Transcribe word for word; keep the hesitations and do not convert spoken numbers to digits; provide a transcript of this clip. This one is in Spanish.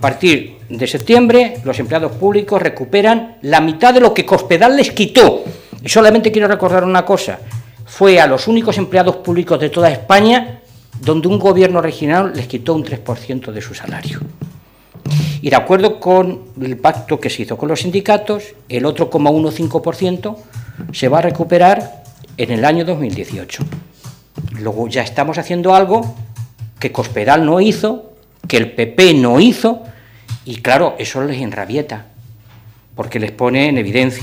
partir de septiembre, los empleados públicos recuperan la mitad de lo que Cospedal les quitó. Y solamente quiero recordar una cosa, fue a los únicos empleados públicos de toda España donde un gobierno regional les quitó un tres por ciento de su salario. Y de acuerdo con el pacto que se hizo con los sindicatos, el otro coma quince por ciento se va a recuperar en el año dos mil dieciocho. Luego ya estamos haciendo algo que Cospedal no hizo, que el P P no hizo, y claro, eso les enrabieta, porque les pone en evidencia